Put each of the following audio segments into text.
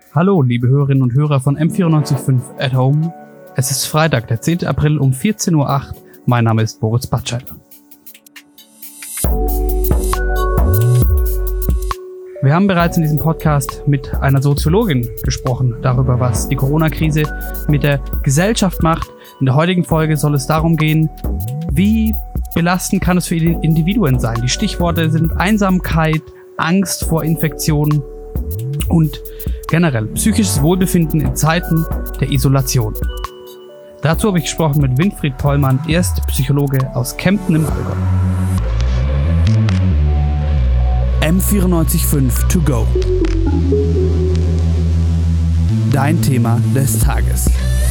Hallo, liebe Hörerinnen und Hörer von M94.5 at Home. Es ist Freitag, der 10. April um 14.08 Uhr. Mein Name ist Moritz Batscheider. Wir haben bereits in diesem Podcast mit einer Soziologin gesprochen, darüber, was die Corona-Krise mit der Gesellschaft macht. In der heutigen Folge soll es darum gehen, wie belastend kann es für Individuen sein. Die Stichworte sind Einsamkeit, Angst vor Infektionen und generell psychisches Wohlbefinden in Zeiten der Isolation. Dazu habe ich gesprochen mit Winfried Pollmann, er ist Psychologe aus Kempten im Allgäu. M94.5 to go. Dein Thema des Tages.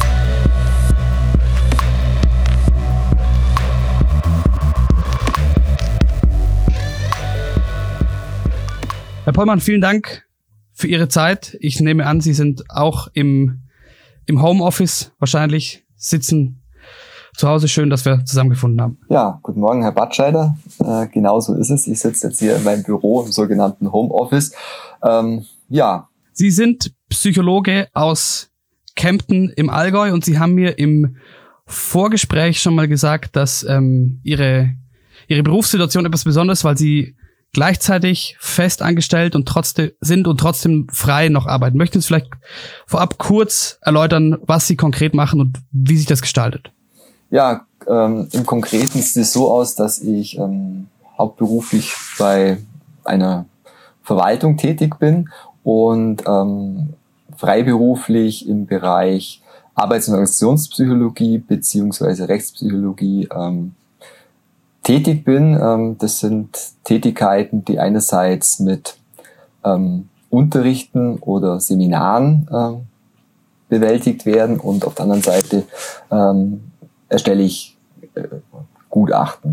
Herr Pollmann, vielen Dank für Ihre Zeit. Ich nehme an, Sie sind auch im Homeoffice wahrscheinlich, sitzen zu Hause. Schön, dass wir zusammengefunden haben. Ja, guten Morgen, Herr Batscheider. Genau so ist es. Ich sitze jetzt hier in meinem Büro im sogenannten Homeoffice. Sie sind Psychologe aus Kempten im Allgäu und Sie haben mir im Vorgespräch schon mal gesagt, dass Ihre Berufssituation etwas Besonderes ist, weil Sie gleichzeitig fest angestellt und trotzdem frei noch arbeiten. Möchten Sie vielleicht vorab kurz erläutern, was Sie konkret machen und wie sich das gestaltet? Ja, im Konkreten sieht es so aus, dass ich hauptberuflich bei einer Verwaltung tätig bin und freiberuflich im Bereich Arbeits- und Organisationspsychologie beziehungsweise Rechtspsychologie tätig bin. Das sind Tätigkeiten, die einerseits mit Unterrichten oder Seminaren bewältigt werden und auf der anderen Seite erstelle ich Gutachten.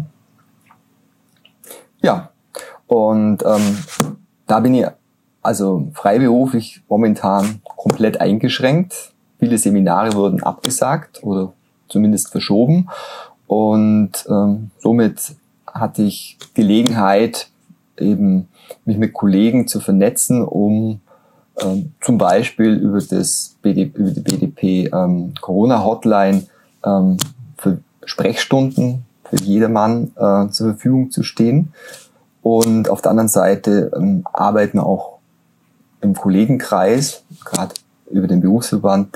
Ja, und da bin ich also freiberuflich momentan komplett eingeschränkt. Viele Seminare wurden abgesagt oder zumindest verschoben. Und somit hatte ich Gelegenheit, eben mich mit Kollegen zu vernetzen, um zum Beispiel über die BDP Corona-Hotline für Sprechstunden für jedermann zur Verfügung zu stehen. Und auf der anderen Seite arbeiten wir auch im Kollegenkreis, gerade über den Berufsverband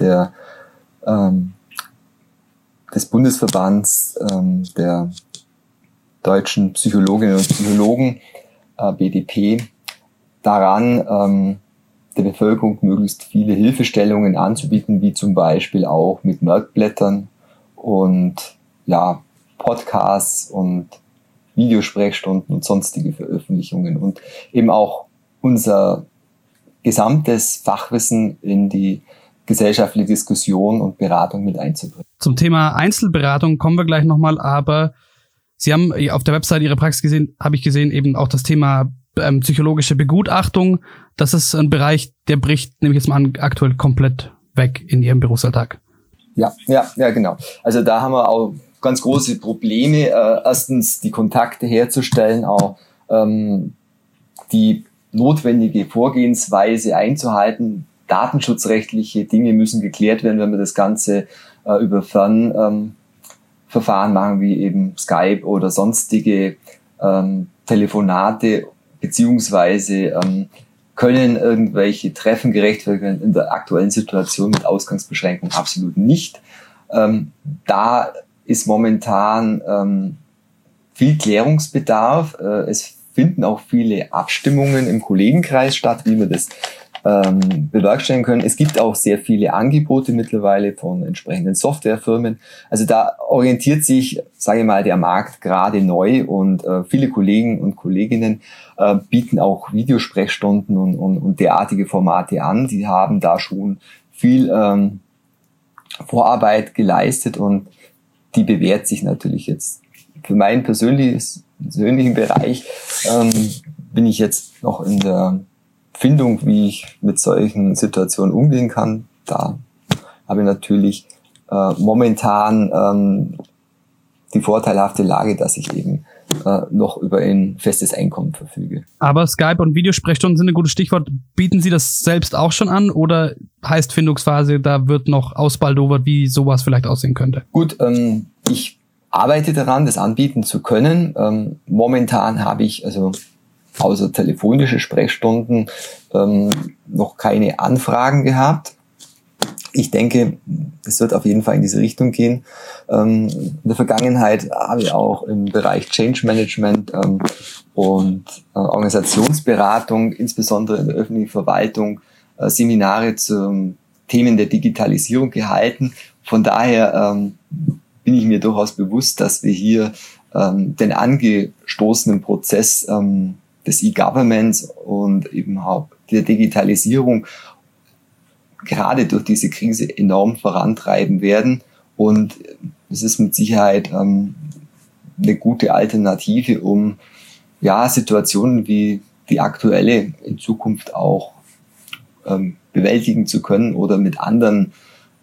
des Bundesverbands der deutschen Psychologinnen und Psychologen, BDP, daran, der Bevölkerung möglichst viele Hilfestellungen anzubieten, wie zum Beispiel auch mit Merkblättern und ja, Podcasts und Videosprechstunden und sonstige Veröffentlichungen und eben auch unser gesamtes Fachwissen in die gesellschaftliche Diskussion und Beratung mit einzubringen. Zum Thema Einzelberatung kommen wir gleich nochmal, aber Sie haben auf der Website Ihrer Praxis gesehen, habe ich gesehen, eben auch das Thema psychologische Begutachtung. Das ist ein Bereich, der bricht, nehme ich jetzt mal an, aktuell komplett weg in Ihrem Berufsalltag. Ja, genau. Also da haben wir auch ganz große Probleme. Erstens die Kontakte herzustellen, auch die notwendige Vorgehensweise einzuhalten. Datenschutzrechtliche Dinge müssen geklärt werden, wenn wir das Ganze über Fernverfahren machen, wie eben Skype oder sonstige Telefonate, beziehungsweise können irgendwelche Treffen gerechtfertigt werden in der aktuellen Situation mit Ausgangsbeschränkungen absolut nicht. Da ist momentan viel Klärungsbedarf. Es finden auch viele Abstimmungen im Kollegenkreis statt, wie wir das bewerkstelligen können. Es gibt auch sehr viele Angebote mittlerweile von entsprechenden Softwarefirmen. Also da orientiert sich, sage ich mal, der Markt gerade neu und viele Kollegen und Kolleginnen bieten auch Videosprechstunden und derartige Formate an. Die haben da schon viel Vorarbeit geleistet und die bewährt sich natürlich jetzt. Für meinen persönlichen Bereich bin ich jetzt noch in der Findung, wie ich mit solchen Situationen umgehen kann. Da habe ich natürlich momentan die vorteilhafte Lage, dass ich eben noch über ein festes Einkommen verfüge. Aber Skype und Videosprechstunden sind ein gutes Stichwort. Bieten Sie das selbst auch schon an oder heißt Findungsphase, da wird noch ausbaldowert, wie sowas vielleicht aussehen könnte? Gut, ich arbeite daran, das anbieten zu können. Momentan habe ich also außer telefonische Sprechstunden noch keine Anfragen gehabt. Ich denke, es wird auf jeden Fall in diese Richtung gehen. In der Vergangenheit habe ich auch im Bereich Change Management und Organisationsberatung, insbesondere in der öffentlichen Verwaltung, Seminare zu Themen der Digitalisierung gehalten. Von daher bin ich mir durchaus bewusst, dass wir hier den angestoßenen Prozess des E-Governments und eben auch der Digitalisierung gerade durch diese Krise enorm vorantreiben werden. Und es ist mit Sicherheit eine gute Alternative, um Situationen wie die aktuelle in Zukunft auch bewältigen zu können oder mit anderen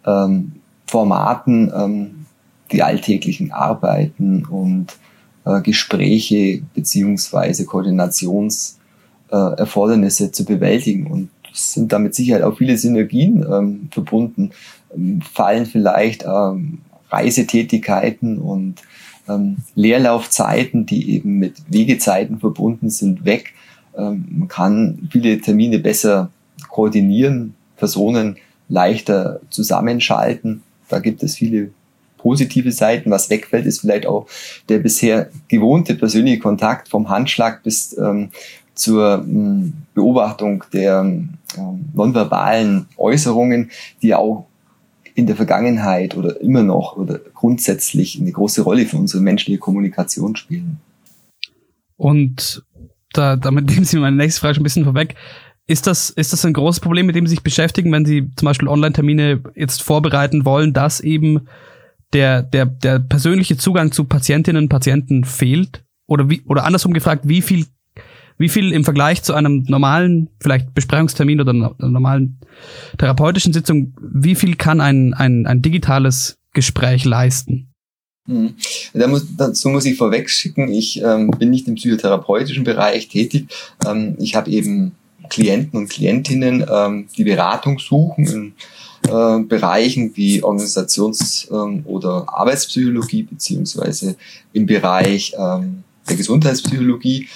Formaten die alltäglichen Arbeiten und Gespräche beziehungsweise Koordinationserfordernisse zu bewältigen. Und es sind damit Sicherheit auch viele Synergien verbunden. Fallen vielleicht Reisetätigkeiten und Leerlaufzeiten, die eben mit Wegezeiten verbunden sind, weg. Man kann viele Termine besser koordinieren, Personen leichter zusammenschalten. Da gibt es viele positive Seiten. Was wegfällt, ist vielleicht auch der bisher gewohnte persönliche Kontakt vom Handschlag bis zur Beobachtung der nonverbalen Äußerungen, die auch in der Vergangenheit oder immer noch oder grundsätzlich eine große Rolle für unsere menschliche Kommunikation spielen. Und damit nehmen Sie meine nächste Frage schon ein bisschen vorweg. Ist das ein großes Problem, mit dem Sie sich beschäftigen, wenn Sie zum Beispiel Online-Termine jetzt vorbereiten wollen, dass eben der persönliche Zugang zu Patientinnen und Patienten fehlt? Oder andersrum gefragt, wie viel im Vergleich zu einem normalen, vielleicht Besprechungstermin oder einer normalen therapeutischen Sitzung, wie viel kann ein digitales Gespräch leisten? Dazu muss ich vorweg schicken, ich bin nicht im psychotherapeutischen Bereich tätig. Ich habe eben Klienten und Klientinnen, die Beratung suchen in Bereichen wie Organisations- oder Arbeitspsychologie beziehungsweise im Bereich der Gesundheitspsychologie.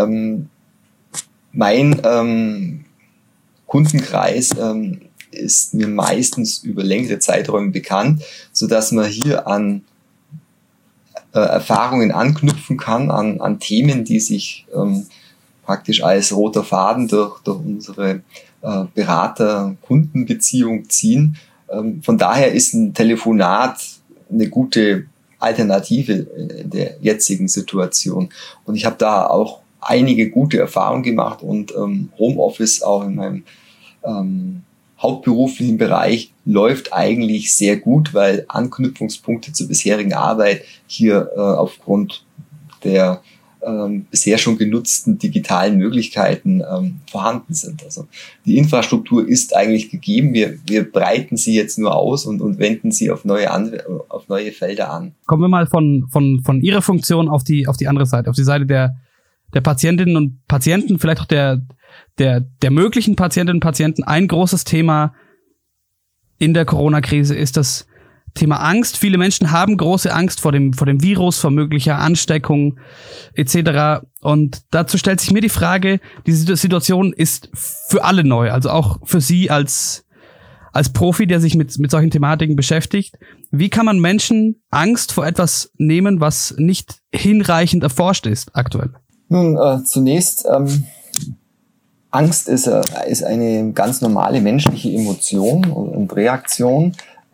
Mein Kundenkreis ist mir meistens über längere Zeiträume bekannt, so dass man hier an Erfahrungen anknüpfen kann, an Themen, die sich praktisch als roter Faden durch unsere Berater-Kunden-Beziehung ziehen. Von daher ist ein Telefonat eine gute Alternative in der jetzigen Situation. Und ich habe da auch einige gute Erfahrungen gemacht und Homeoffice auch in meinem hauptberuflichen Bereich läuft eigentlich sehr gut, weil Anknüpfungspunkte zur bisherigen Arbeit hier aufgrund der bisher schon genutzten digitalen Möglichkeiten vorhanden sind. Also die Infrastruktur ist eigentlich gegeben. Wir breiten sie jetzt nur aus und wenden sie auf neue Felder an. Kommen wir mal von Ihrer Funktion auf die andere Seite, auf die Seite der Patientinnen und Patienten, vielleicht auch der möglichen Patientinnen und Patienten. Ein großes Thema in der Corona-Krise ist das Thema Angst. Viele Menschen haben große Angst vor dem Virus, vor möglicher Ansteckung etc. Und dazu stellt sich mir die Frage, diese Situation ist für alle neu, also auch für Sie als Profi, der sich mit solchen Thematiken beschäftigt. Wie kann man Menschen Angst vor etwas nehmen, was nicht hinreichend erforscht ist aktuell? Nun, zunächst, Angst ist eine ganz normale menschliche Emotion und Reaktion.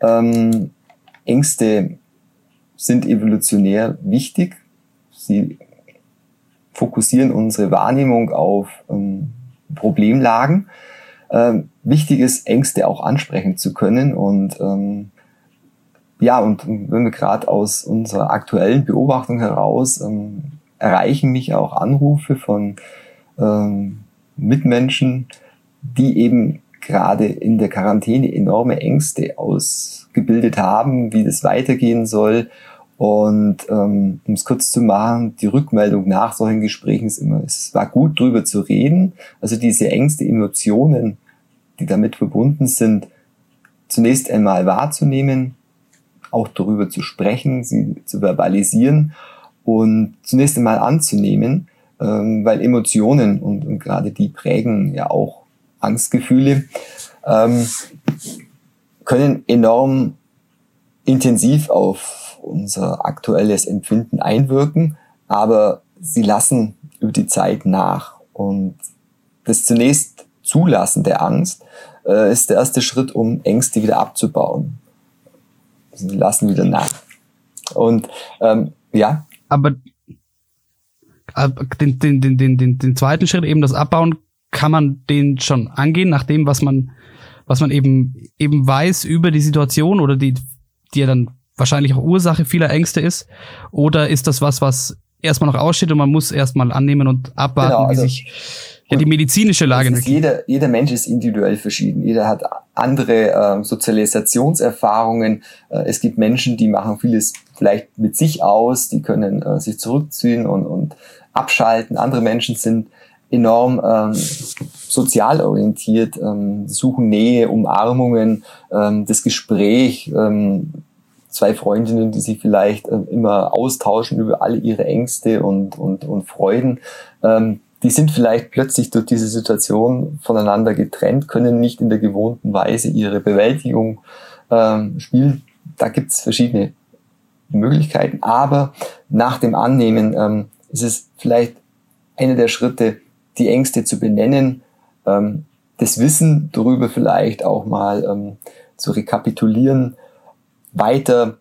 Ängste sind evolutionär wichtig. Sie fokussieren unsere Wahrnehmung auf Problemlagen. Wichtig ist, Ängste auch ansprechen zu können. Und und wenn wir gerade aus unserer aktuellen Beobachtung heraus erreichen mich auch Anrufe von Mitmenschen, die eben gerade in der Quarantäne enorme Ängste ausgebildet haben, wie das weitergehen soll. Und um es kurz zu machen, die Rückmeldung nach solchen Gesprächen ist immer, es war gut, drüber zu reden. Also diese Ängste, Emotionen, die damit verbunden sind, zunächst einmal wahrzunehmen, auch darüber zu sprechen, sie zu verbalisieren und zunächst einmal anzunehmen, weil Emotionen und gerade die prägen ja auch Angstgefühle, können enorm intensiv auf unser aktuelles Empfinden einwirken, aber sie lassen über die Zeit nach. Und das zunächst Zulassen der Angst ist der erste Schritt, um Ängste wieder abzubauen. Sie lassen wieder nach. Und ja. Aber den zweiten Schritt, eben das Abbauen, kann man den schon angehen, nach dem, was man eben weiß über die Situation oder die ja dann wahrscheinlich auch Ursache vieler Ängste ist? Oder ist das was erstmal noch aussteht und man muss erstmal annehmen und abwarten, genau, also, wie sich die medizinische Lage entwickelt? Jeder Mensch ist individuell verschieden. Jeder hat andere Sozialisationserfahrungen. Es gibt Menschen, die machen vieles vielleicht mit sich aus, die können sich zurückziehen und abschalten. Andere Menschen sind enorm sozial orientiert, suchen Nähe, Umarmungen, das Gespräch, zwei Freundinnen, die sich vielleicht immer austauschen über alle ihre Ängste und Freuden. Die sind vielleicht plötzlich durch diese Situation voneinander getrennt, können nicht in der gewohnten Weise ihre Bewältigung spielen. Da gibt's verschiedene Möglichkeiten, aber nach dem Annehmen ist es vielleicht einer der Schritte, die Ängste zu benennen, das Wissen darüber vielleicht auch mal zu rekapitulieren, weiter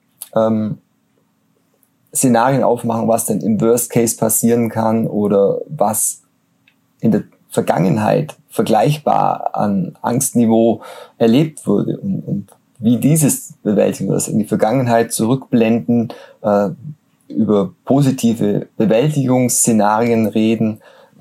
Szenarien aufmachen, was denn im Worst Case passieren kann oder was in der Vergangenheit vergleichbar an Angstniveau erlebt wurde und wie dieses bewältigen wird, in die Vergangenheit zurückblenden, über positive Bewältigungsszenarien reden,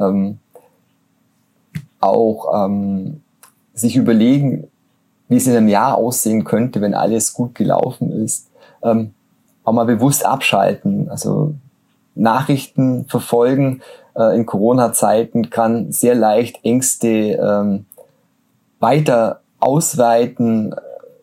auch sich überlegen, wie es in einem Jahr aussehen könnte, wenn alles gut gelaufen ist. Auch mal bewusst abschalten, also Nachrichten verfolgen. In Corona-Zeiten kann sehr leicht Ängste weiter ausweiten,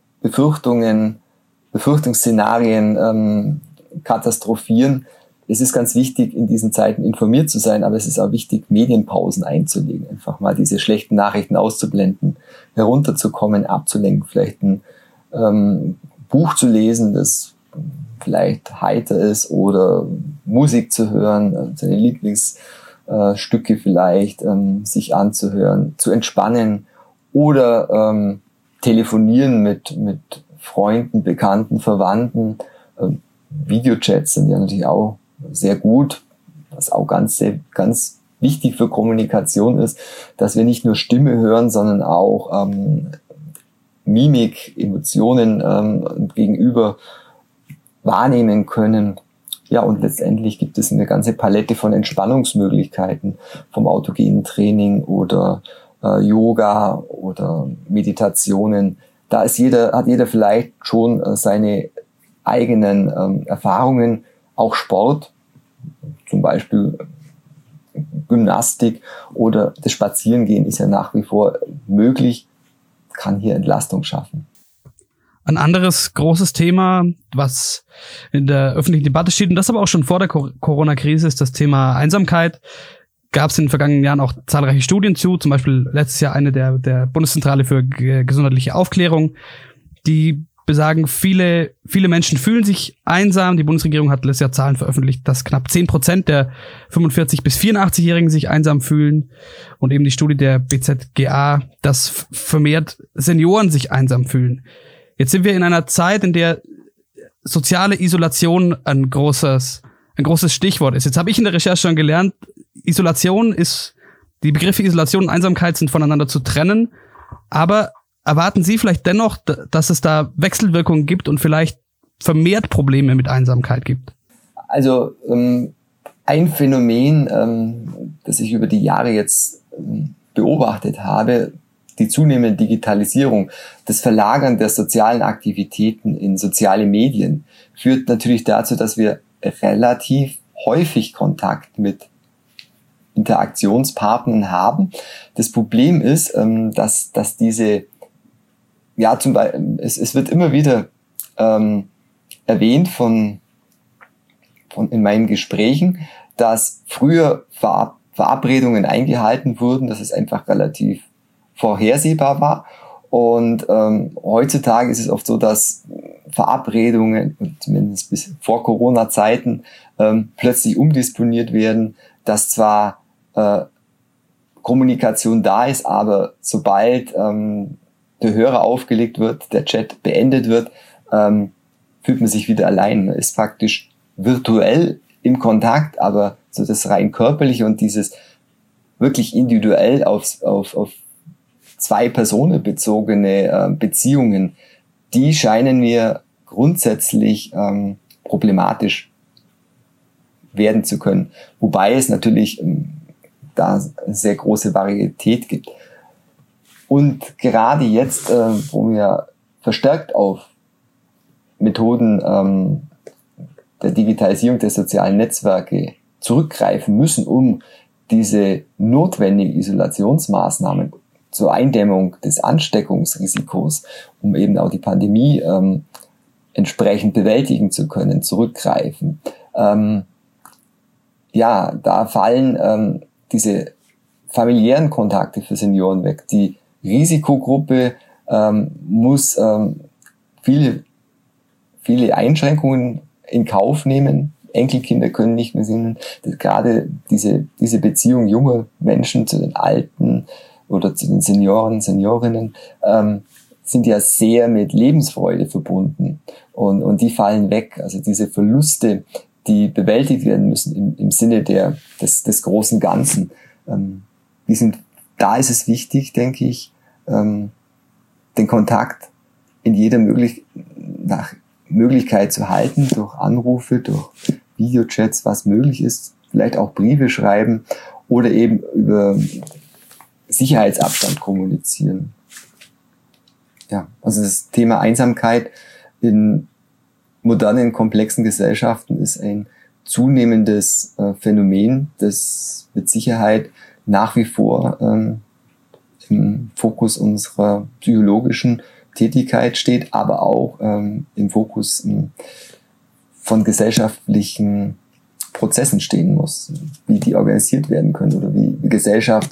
Befürchtungsszenarien katastrophieren. Es ist ganz wichtig, in diesen Zeiten informiert zu sein, aber es ist auch wichtig, Medienpausen einzulegen. Einfach mal diese schlechten Nachrichten auszublenden, herunterzukommen, abzulenken, vielleicht ein Buch zu lesen, das vielleicht heiter ist, oder Musik zu hören, seine Lieblingsstücke vielleicht sich anzuhören, zu entspannen oder telefonieren mit Freunden, Bekannten, Verwandten. Videochats sind ja natürlich auch sehr gut, was auch ganz wichtig für Kommunikation ist, dass wir nicht nur Stimme hören, sondern auch Mimik, Emotionen gegenüber wahrnehmen können. Ja, und letztendlich gibt es eine ganze Palette von Entspannungsmöglichkeiten, vom autogenen Training oder Yoga oder Meditationen. Da hat jeder vielleicht schon seine eigenen Erfahrungen, auch Sport, zum Beispiel Gymnastik oder das Spazierengehen ist ja nach wie vor möglich, kann hier Entlastung schaffen. Ein anderes großes Thema, was in der öffentlichen Debatte steht, und das aber auch schon vor der Corona-Krise, ist das Thema Einsamkeit. Gab es in den vergangenen Jahren auch zahlreiche Studien zu, zum Beispiel letztes Jahr eine der Bundeszentrale für gesundheitliche Aufklärung, die besagen, viele Menschen fühlen sich einsam. Die Bundesregierung hat letztes Jahr Zahlen veröffentlicht, dass knapp 10% der 45- bis 84-Jährigen sich einsam fühlen. Und eben die Studie der BZGA, dass vermehrt Senioren sich einsam fühlen. Jetzt sind wir in einer Zeit, in der soziale Isolation ein großes Stichwort ist. Jetzt habe ich in der Recherche schon gelernt, die Begriffe Isolation und Einsamkeit sind voneinander zu trennen. Aber erwarten Sie vielleicht dennoch, dass es da Wechselwirkungen gibt und vielleicht vermehrt Probleme mit Einsamkeit gibt? Also ein Phänomen, das ich über die Jahre jetzt beobachtet habe, die zunehmende Digitalisierung, das Verlagern der sozialen Aktivitäten in soziale Medien führt natürlich dazu, dass wir relativ häufig Kontakt mit Interaktionspartnern haben. Das Problem ist, dass diese, ja, zum Beispiel, es wird immer wieder erwähnt von in meinen Gesprächen, dass früher Verabredungen eingehalten wurden, dass es einfach relativ vorhersehbar war. Und heutzutage ist es oft so, dass Verabredungen, zumindest bis vor Corona-Zeiten, plötzlich umdisponiert werden, dass zwar Kommunikation da ist, aber sobald der Hörer aufgelegt wird, der Chat beendet wird, fühlt man sich wieder allein. Man ist praktisch virtuell im Kontakt, aber so das rein körperliche und dieses wirklich individuell auf zwei Personen bezogene Beziehungen, die scheinen mir grundsätzlich problematisch werden zu können. Wobei es natürlich da sehr große Varietät gibt. Und gerade jetzt, wo wir verstärkt auf Methoden der Digitalisierung der sozialen Netzwerke zurückgreifen müssen, um diese notwendigen Isolationsmaßnahmen zur Eindämmung des Ansteckungsrisikos, um eben auch die Pandemie entsprechend bewältigen zu können, zurückgreifen. Ja, da fallen diese familiären Kontakte für Senioren weg. Die Risikogruppe muss viele Einschränkungen in Kauf nehmen. Enkelkinder können nicht mehr singen. Gerade diese Beziehung junger Menschen zu den Alten oder zu den Senioren, Seniorinnen sind ja sehr mit Lebensfreude verbunden. Und die fallen weg. Also diese Verluste, die bewältigt werden müssen im Sinne des großen Ganzen. Da ist es wichtig, denke ich, den Kontakt in jeder Möglichkeit zu halten, durch Anrufe, durch Videochats, was möglich ist, vielleicht auch Briefe schreiben oder eben über Sicherheitsabstand kommunizieren. Ja, also das Thema Einsamkeit in modernen, komplexen Gesellschaften ist ein zunehmendes Phänomen, das mit Sicherheit nach wie vor im Fokus unserer psychologischen Tätigkeit steht, aber auch im Fokus von gesellschaftlichen Prozessen stehen muss, wie die organisiert werden können oder wie Gesellschaft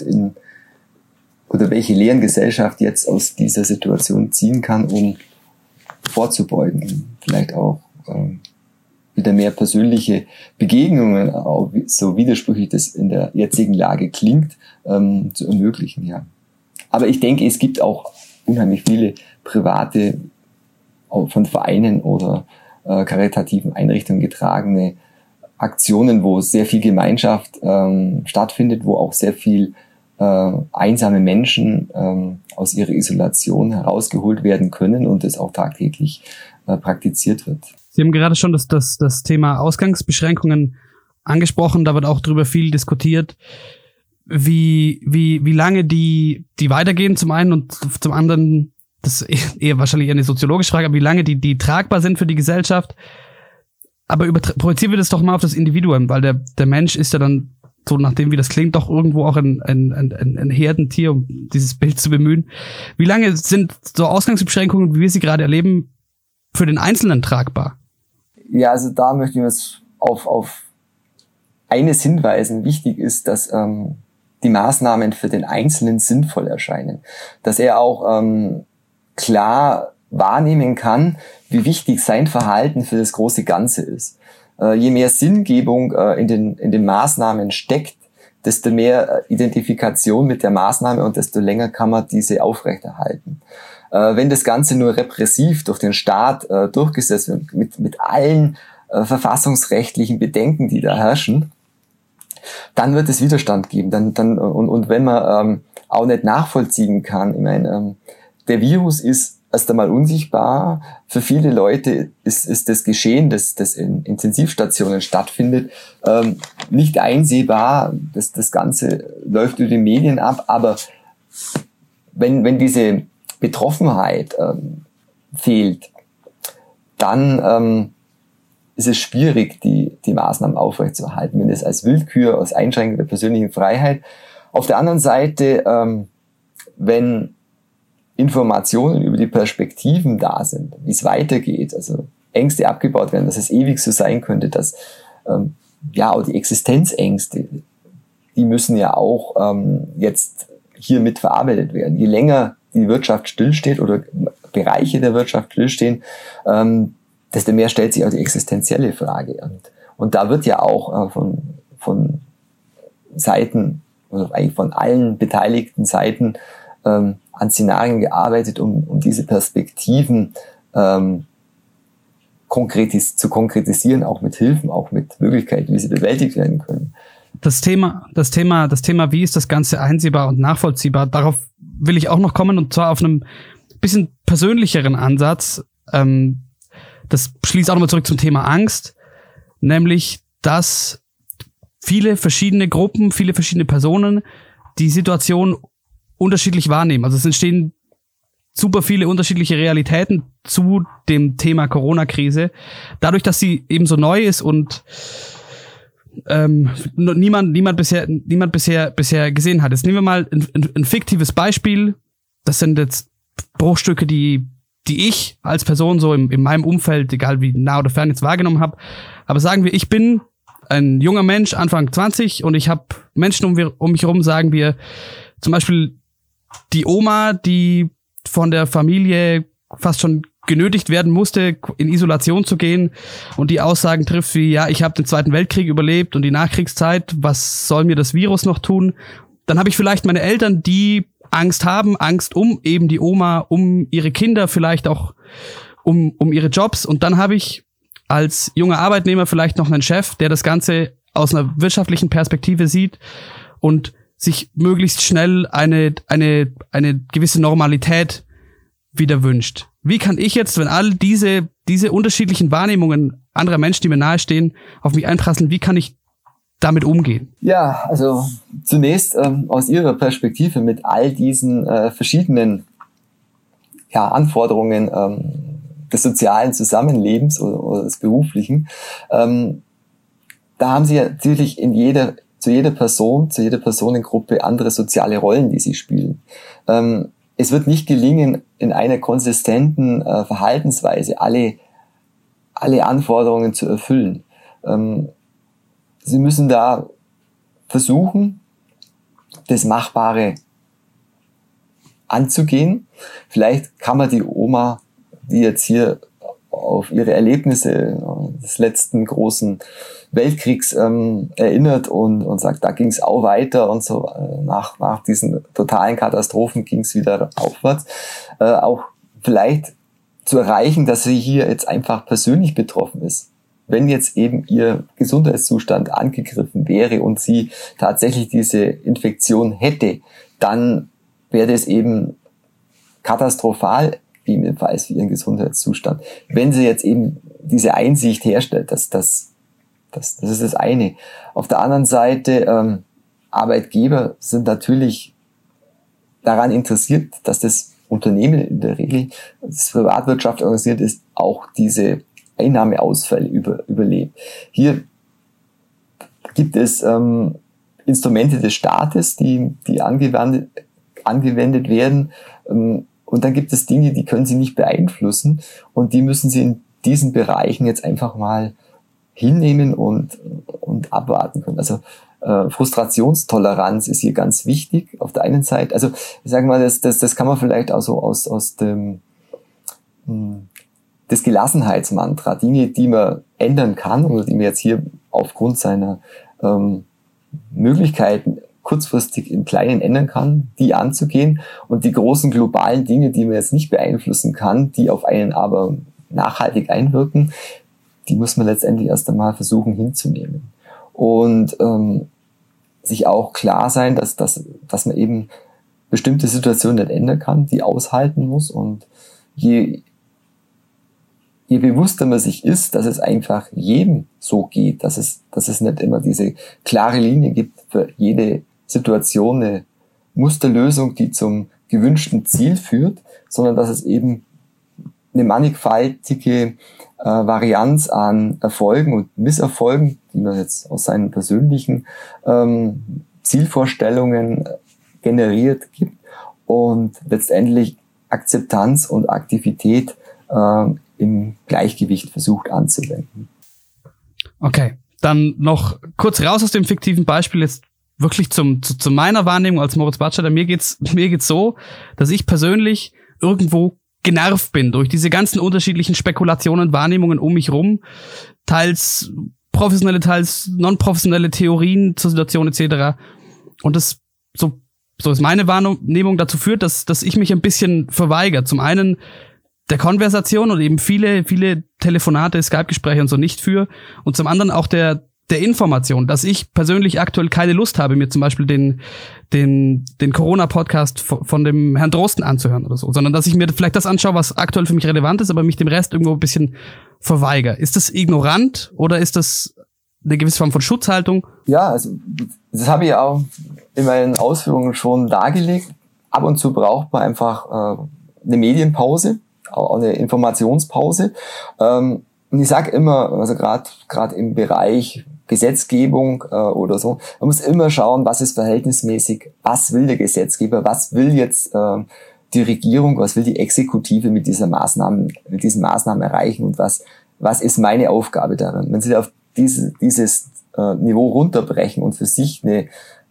oder welche Lehren Gesellschaft jetzt aus dieser Situation ziehen kann, um vorzubeugen. Vielleicht auch wieder mehr persönliche Begegnungen, auch so widersprüchlich das in der jetzigen Lage klingt, zu ermöglichen. Ja. Aber ich denke, es gibt auch unheimlich viele private, von Vereinen oder karitativen Einrichtungen getragene Aktionen, wo sehr viel Gemeinschaft stattfindet, wo auch sehr viel einsame Menschen aus ihrer Isolation herausgeholt werden können und es auch tagtäglich praktiziert wird. Sie haben gerade schon das Thema Ausgangsbeschränkungen angesprochen. Da wird auch darüber viel diskutiert, wie lange die weitergehen zum einen und zum anderen, das ist eher wahrscheinlich eine soziologische Frage, aber wie lange die tragbar sind für die Gesellschaft. Aber projizieren wir das doch mal auf das Individuum, weil der Mensch ist ja dann, so nachdem wie das klingt, doch irgendwo auch ein Herdentier, um dieses Bild zu bemühen. Wie lange sind so Ausgangsbeschränkungen, wie wir sie gerade erleben, für den Einzelnen tragbar? Ja, also da möchte ich jetzt auf eines hinweisen. Wichtig ist, dass die Maßnahmen für den Einzelnen sinnvoll erscheinen. Dass er auch klar wahrnehmen kann, wie wichtig sein Verhalten für das große Ganze ist. Je mehr Sinngebung in den Maßnahmen steckt, desto mehr Identifikation mit der Maßnahme und desto länger kann man diese aufrechterhalten. Wenn das Ganze nur repressiv durch den Staat durchgesetzt wird, mit allen verfassungsrechtlichen Bedenken, die da herrschen, dann wird es Widerstand geben. Und wenn man auch nicht nachvollziehen kann, ich meine, der Virus ist erst einmal unsichtbar. Für viele Leute ist das Geschehen, das in Intensivstationen stattfindet, nicht einsehbar. Das Ganze läuft über die Medien ab, aber wenn diese Betroffenheit fehlt, dann ist es schwierig, die Maßnahmen aufrechtzuerhalten, wenn es als Willkür, als Einschränkung der persönlichen Freiheit. Auf der anderen Seite, wenn Informationen über die Perspektiven da sind, wie es weitergeht, also Ängste abgebaut werden, dass es ewig so sein könnte, dass auch die Existenzängste, die müssen ja auch jetzt hier mit verarbeitet werden. Je länger die Wirtschaft stillsteht oder Bereiche der Wirtschaft stillstehen, desto mehr stellt sich auch die existenzielle Frage. Und da wird ja auch von Seiten, oder eigentlich von allen beteiligten Seiten an Szenarien gearbeitet, um diese Perspektiven zu konkretisieren, auch mit Hilfen, auch mit Möglichkeiten, wie sie bewältigt werden können. Das Thema, wie ist das Ganze einsehbar und nachvollziehbar, darauf will ich auch noch kommen, und zwar auf einem bisschen persönlicheren Ansatz. Das schließt auch nochmal zurück zum Thema Angst, nämlich, dass viele verschiedene Gruppen, viele verschiedene Personen die Situation unterschiedlich wahrnehmen. Also es entstehen super viele unterschiedliche Realitäten zu dem Thema Corona-Krise. Dadurch, dass sie eben so neu ist und niemand bisher gesehen hat. Jetzt nehmen wir mal ein fiktives Beispiel. Das sind jetzt Bruchstücke, die ich als Person so in meinem Umfeld, egal wie nah oder fern, jetzt wahrgenommen habe. Aber sagen wir, ich bin ein junger Mensch, Anfang 20, und ich habe Menschen um mich herum, sagen wir, zum Beispiel die Oma, die von der Familie fast schon genötigt werden musste, in Isolation zu gehen und die Aussagen trifft wie, ja, ich habe den Zweiten Weltkrieg überlebt und die Nachkriegszeit, was soll mir das Virus noch tun? Dann habe ich vielleicht meine Eltern, die Angst haben, Angst um eben die Oma, um ihre Kinder, vielleicht auch um ihre Jobs. Und dann habe ich als junger Arbeitnehmer vielleicht noch einen Chef, der das Ganze aus einer wirtschaftlichen Perspektive sieht und sich möglichst schnell eine gewisse Normalität wieder wünscht. Wie kann ich jetzt, wenn all diese unterschiedlichen Wahrnehmungen anderer Menschen, die mir nahestehen, auf mich einprasseln, wie kann ich damit umgehen? Ja, also zunächst aus Ihrer Perspektive mit all diesen verschiedenen Anforderungen des sozialen Zusammenlebens oder des beruflichen, da haben Sie ja natürlich zu jeder Personengruppe andere soziale Rollen, die Sie spielen. Es wird nicht gelingen, in einer konsistenten Verhaltensweise alle Anforderungen zu erfüllen. Sie müssen da versuchen, das Machbare anzugehen. Vielleicht kann man die Oma, die jetzt hier auf ihre Erlebnisse des letzten großen Weltkriegs erinnert und sagt, da ging es auch weiter und so nach diesen totalen Katastrophen ging es wieder aufwärts, auch vielleicht zu erreichen, dass sie hier jetzt einfach persönlich betroffen ist. Wenn jetzt eben ihr Gesundheitszustand angegriffen wäre und sie tatsächlich diese Infektion hätte, dann wäre das eben katastrophal, ebenfalls für ihren Gesundheitszustand. Wenn sie jetzt eben diese Einsicht herstellt, das ist das eine. Auf der anderen Seite, Arbeitgeber sind natürlich daran interessiert, dass das Unternehmen in der Regel, das Privatwirtschaft organisiert ist, auch diese Einnahmeausfälle überlebt. Hier gibt es Instrumente des Staates, die angewendet werden, und dann gibt es Dinge, die können Sie nicht beeinflussen und die müssen Sie in diesen Bereichen jetzt einfach mal hinnehmen und abwarten können. Also Frustrationstoleranz ist hier ganz wichtig auf der einen Seite. Also ich sage mal, das kann man vielleicht auch so aus dem das Gelassenheitsmantra, Dinge, die man ändern kann oder die man jetzt hier aufgrund seiner Möglichkeiten kurzfristig im Kleinen ändern kann, die anzugehen, und die großen globalen Dinge, die man jetzt nicht beeinflussen kann, die auf einen aber nachhaltig einwirken, die muss man letztendlich erst einmal versuchen hinzunehmen. Und sich auch klar sein, dass man eben bestimmte Situationen nicht ändern kann, die aushalten muss, und je bewusster man sich ist, dass es einfach jedem so geht, dass es nicht immer diese klare Linie gibt für jede Situation, eine Musterlösung, die zum gewünschten Ziel führt, sondern dass es eben eine mannigfaltige Varianz an Erfolgen und Misserfolgen, die man jetzt aus seinen persönlichen Zielvorstellungen generiert gibt und letztendlich Akzeptanz und Aktivität im Gleichgewicht versucht anzuwenden. Okay, dann noch kurz raus aus dem fiktiven Beispiel, jetzt wirklich zu meiner Wahrnehmung als Moritz Batscheider. Mir geht's so, dass ich persönlich irgendwo genervt bin durch diese ganzen unterschiedlichen Spekulationen, Wahrnehmungen um mich rum, teils professionelle, teils non-professionelle Theorien zur Situation etc. Und das so ist meine Wahrnehmung, dazu führt, dass ich mich ein bisschen verweigere. Zum einen der Konversation und eben viele Telefonate, Skype-Gespräche und so nicht für. Und zum anderen auch der Information, dass ich persönlich aktuell keine Lust habe, mir zum Beispiel den Corona-Podcast von dem Herrn Drosten anzuhören oder so, sondern dass ich mir vielleicht das anschaue, was aktuell für mich relevant ist, aber mich dem Rest irgendwo ein bisschen verweigere. Ist das ignorant oder ist das eine gewisse Form von Schutzhaltung? Ja, also das habe ich auch in meinen Ausführungen schon dargelegt. Ab und zu braucht man einfach eine Medienpause, auch eine Informationspause. Und ich sage immer, also gerade im Bereich Gesetzgebung oder so, man muss immer schauen, was ist verhältnismäßig, was will der Gesetzgeber, was will jetzt die Regierung, was will die Exekutive mit diesen Maßnahmen erreichen und was ist meine Aufgabe darin. Wenn Sie auf dieses Niveau runterbrechen und für sich eine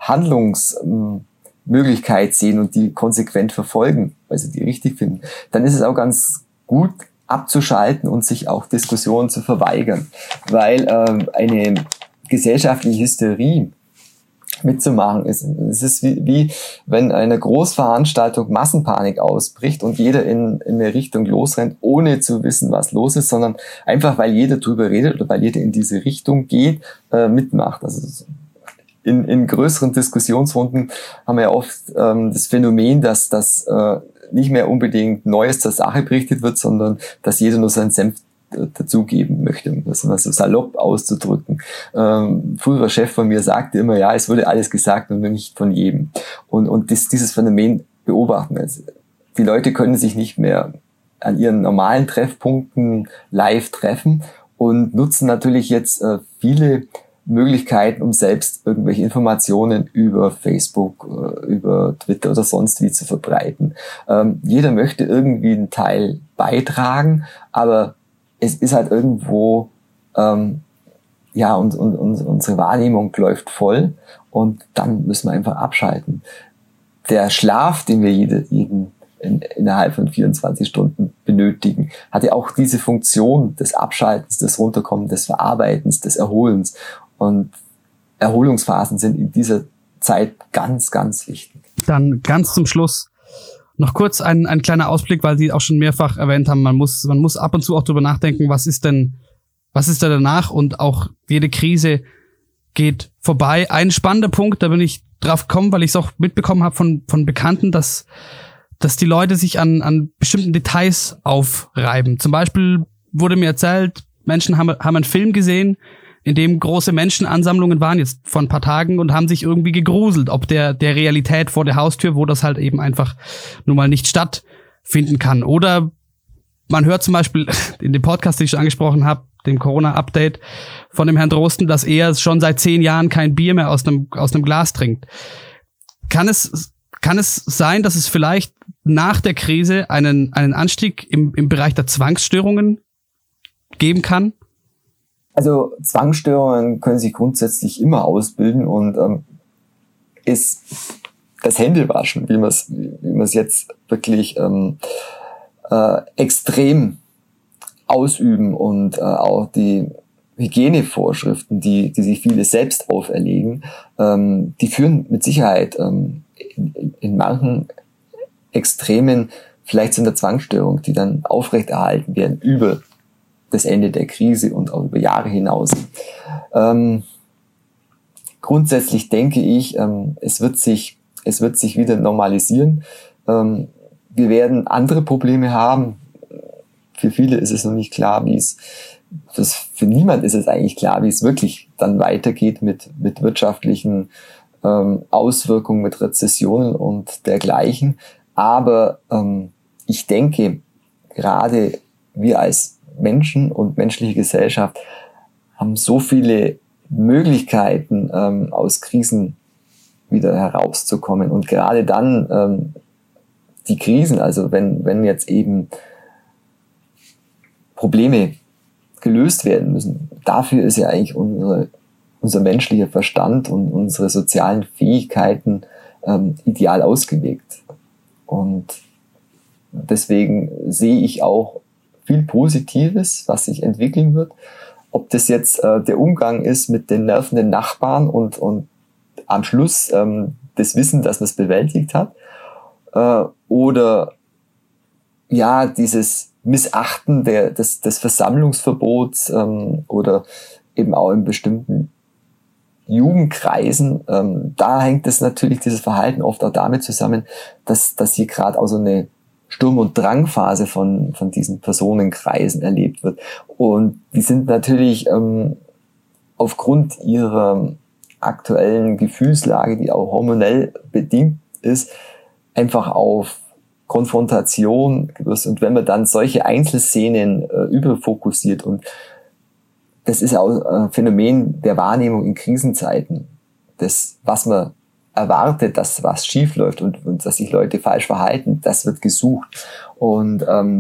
Handlungsmöglichkeit sehen und die konsequent verfolgen, weil Sie die richtig finden, dann ist es auch ganz gut abzuschalten und sich auch Diskussionen zu verweigern, weil eine gesellschaftliche Hysterie mitzumachen ist. Es ist wie wenn eine Großveranstaltung Massenpanik ausbricht und jeder in eine Richtung losrennt, ohne zu wissen, was los ist, sondern einfach, weil jeder drüber redet oder weil jeder in diese Richtung geht, mitmacht. Also in größeren Diskussionsrunden haben wir ja oft das Phänomen, dass das nicht mehr unbedingt Neues zur Sache berichtet wird, sondern dass jeder nur seinen Senf dazugeben möchte, um das mal so salopp auszudrücken. Früherer Chef von mir sagte immer, ja, es wurde alles gesagt und nicht von jedem. Und dieses Phänomen beobachten wir jetzt. Die Leute können sich nicht mehr an ihren normalen Treffpunkten live treffen und nutzen natürlich jetzt viele Möglichkeiten, um selbst irgendwelche Informationen über Facebook, über Twitter oder sonst wie zu verbreiten. Jeder möchte irgendwie einen Teil beitragen, aber es ist halt irgendwo, und unsere Wahrnehmung läuft voll und dann müssen wir einfach abschalten. Der Schlaf, den wir innerhalb von 24 Stunden benötigen, hat ja auch diese Funktion des Abschaltens, des Runterkommens, des Verarbeitens, des Erholens. Und Erholungsphasen sind in dieser Zeit ganz, ganz wichtig. Dann ganz zum Schluss noch kurz ein kleiner Ausblick, weil Sie auch schon mehrfach erwähnt haben, man muss ab und zu auch drüber nachdenken, was ist da danach, und auch jede Krise geht vorbei. Ein spannender Punkt, da bin ich drauf gekommen, weil ich es auch mitbekommen habe von Bekannten, dass die Leute sich an bestimmten Details aufreiben. Zum Beispiel wurde mir erzählt, Menschen haben einen Film gesehen, in dem große Menschenansammlungen waren, jetzt vor ein paar Tagen, und haben sich irgendwie gegruselt, ob der Realität vor der Haustür, wo das halt eben einfach nun mal nicht stattfinden kann. Oder man hört zum Beispiel in dem Podcast, den ich schon angesprochen habe, dem Corona-Update von dem Herrn Drosten, dass er schon seit 10 Jahren kein Bier mehr aus einem Glas trinkt. Kann es sein, dass es vielleicht nach der Krise einen Anstieg im Bereich der Zwangsstörungen geben kann? Also Zwangsstörungen können sich grundsätzlich immer ausbilden und ist das Händewaschen, wie man es jetzt wirklich extrem ausüben und auch die Hygienevorschriften, die sich viele selbst auferlegen, die führen mit Sicherheit in manchen Extremen vielleicht zu einer Zwangsstörung, die dann aufrechterhalten werden über das Ende der Krise und auch über Jahre hinaus. Grundsätzlich denke ich, es wird sich wieder normalisieren. Wir werden andere Probleme haben. Für viele ist es noch nicht klar, für niemand ist es eigentlich klar, wie es wirklich dann weitergeht mit wirtschaftlichen Auswirkungen, mit Rezessionen und dergleichen. Aber ich denke, gerade wir als Menschen und menschliche Gesellschaft haben so viele Möglichkeiten, aus Krisen wieder herauszukommen. Und gerade dann die Krisen, also wenn jetzt eben Probleme gelöst werden müssen, dafür ist ja eigentlich unser menschlicher Verstand und unsere sozialen Fähigkeiten ideal ausgelegt. Und deswegen sehe ich auch viel Positives, was sich entwickeln wird. Ob das jetzt der Umgang ist mit den nervenden Nachbarn und am Schluss das Wissen, dass man es bewältigt hat, oder ja, dieses Missachten des Versammlungsverbots oder eben auch in bestimmten Jugendkreisen, da hängt es natürlich, dieses Verhalten oft auch damit zusammen, dass hier gerade auch so eine Sturm- und Drangphase von diesen Personenkreisen erlebt wird. Und die sind natürlich aufgrund ihrer aktuellen Gefühlslage, die auch hormonell bedingt ist, einfach auf Konfrontation gewürzt. Und wenn man dann solche Einzelszenen überfokussiert, und das ist auch ein Phänomen der Wahrnehmung in Krisenzeiten, das, was man erwartet, dass was schief läuft und dass sich Leute falsch verhalten, das wird gesucht. Und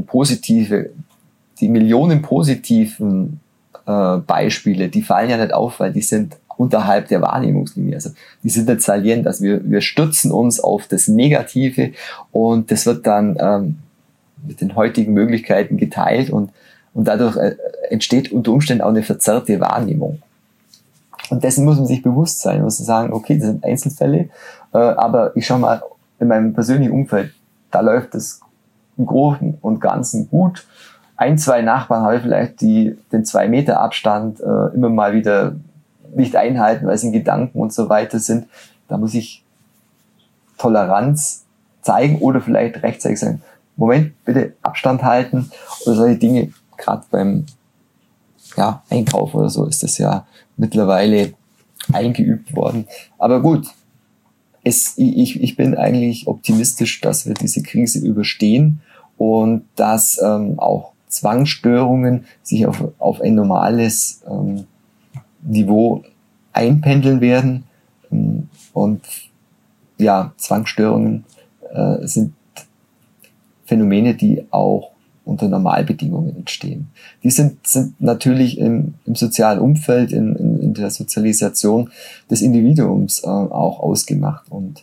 die Millionen positiven Beispiele, die fallen ja nicht auf, weil die sind unterhalb der Wahrnehmungslinie. Also die sind nicht salient, also wir stürzen uns auf das Negative und das wird dann mit den heutigen Möglichkeiten geteilt und dadurch entsteht unter Umständen auch eine verzerrte Wahrnehmung. Und dessen muss man sich bewusst sein, muss man sagen, okay, das sind Einzelfälle, aber ich schau mal, in meinem persönlichen Umfeld, da läuft es im Großen und Ganzen gut. 1, 2 Nachbarn habe ich vielleicht, die den 2 Meter Abstand immer mal wieder nicht einhalten, weil sie in Gedanken und so weiter sind. Da muss ich Toleranz zeigen oder vielleicht rechtzeitig sagen, Moment, bitte Abstand halten oder solche Dinge. Gerade beim Einkauf oder so ist das ja mittlerweile eingeübt worden. Aber gut, ich bin eigentlich optimistisch, dass wir diese Krise überstehen und dass auch Zwangsstörungen sich auf ein normales Niveau einpendeln werden. Und ja, Zwangsstörungen sind Phänomene, die auch unter Normalbedingungen entstehen. Die sind natürlich im sozialen Umfeld, in der Sozialisation des Individuums auch ausgemacht. Und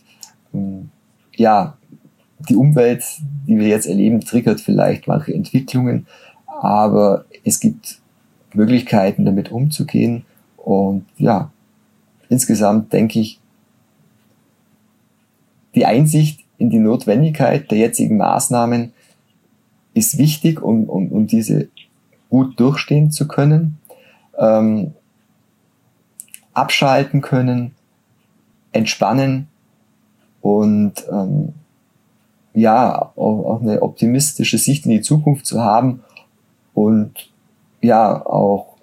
die Umwelt, die wir jetzt erleben, triggert vielleicht manche Entwicklungen, aber es gibt Möglichkeiten, damit umzugehen. Und ja, insgesamt denke ich, die Einsicht in die Notwendigkeit der jetzigen Maßnahmen ist wichtig, um diese gut durchstehen zu können, abschalten können, entspannen und auch eine optimistische Sicht in die Zukunft zu haben und auch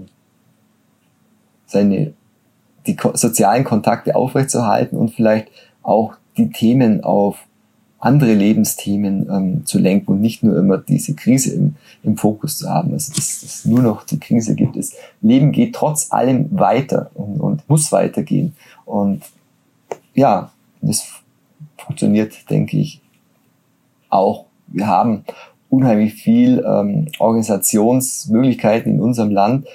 die sozialen Kontakte aufrechtzuerhalten und vielleicht auch die Themen auf andere Lebensthemen zu lenken und nicht nur immer diese Krise im Fokus zu haben. Also dass es nur noch die Krise gibt. Das Leben geht trotz allem weiter und muss weitergehen. Und ja, das funktioniert, denke ich, auch. Wir haben unheimlich viel Organisationsmöglichkeiten in unserem Land.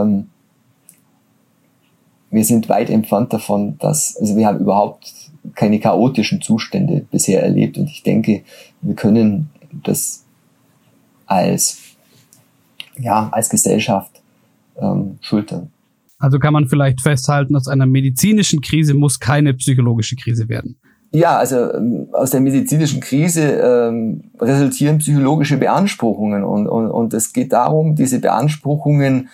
Wir sind weit entfernt davon, wir haben überhaupt keine chaotischen Zustände bisher erlebt und ich denke, wir können das als Gesellschaft schultern. Also kann man vielleicht festhalten, aus einer medizinischen Krise muss keine psychologische Krise werden. Ja, also aus der medizinischen Krise resultieren psychologische Beanspruchungen und es geht darum, diesen Beanspruchungen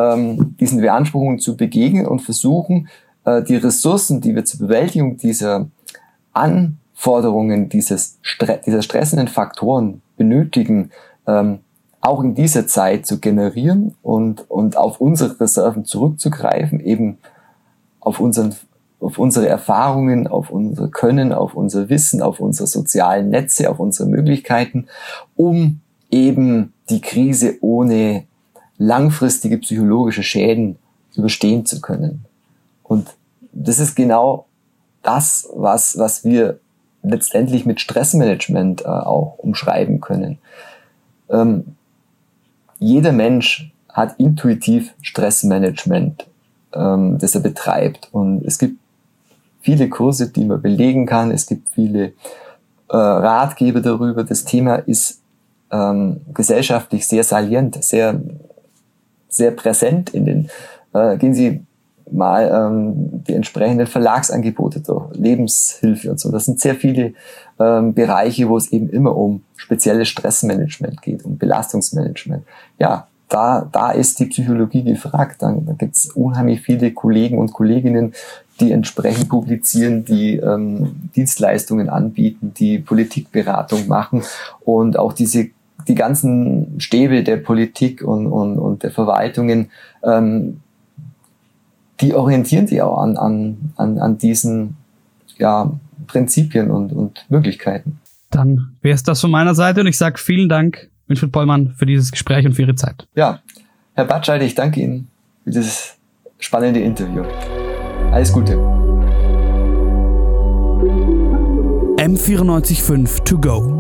zu begegnen und versuchen, die Ressourcen, die wir zur Bewältigung dieser Anforderungen, dieser stressenden Faktoren benötigen, auch in dieser Zeit zu generieren und auf unsere Reserven zurückzugreifen, eben auf unseren unsere Erfahrungen, auf unser Können, auf unser Wissen, auf unsere sozialen Netze, auf unsere Möglichkeiten, um eben die Krise ohne langfristige psychologische Schäden überstehen zu können. Und das ist genau das, was wir letztendlich mit Stressmanagement auch umschreiben können. Jeder Mensch hat intuitiv Stressmanagement, das er betreibt. Und es gibt viele Kurse, die man belegen kann. Es gibt viele Ratgeber darüber. Das Thema ist gesellschaftlich sehr salient, sehr, sehr präsent in den, gehen Sie mal die entsprechenden Verlagsangebote durch, Lebenshilfe und so. Das sind sehr viele Bereiche, wo es eben immer um spezielles Stressmanagement geht, um Belastungsmanagement. Ja, da ist die Psychologie gefragt. Da gibt es unheimlich viele Kollegen und Kolleginnen, die entsprechend publizieren, die Dienstleistungen anbieten, die Politikberatung machen und auch die ganzen Stäbe der Politik und der Verwaltungen, die orientieren sich auch an diesen Prinzipien und Möglichkeiten. Dann wäre es das von meiner Seite und ich sage vielen Dank, Winfried Pollmann, für dieses Gespräch und für Ihre Zeit. Ja, Herr Batscheider, ich danke Ihnen für dieses spannende Interview. Alles Gute. M945 to go.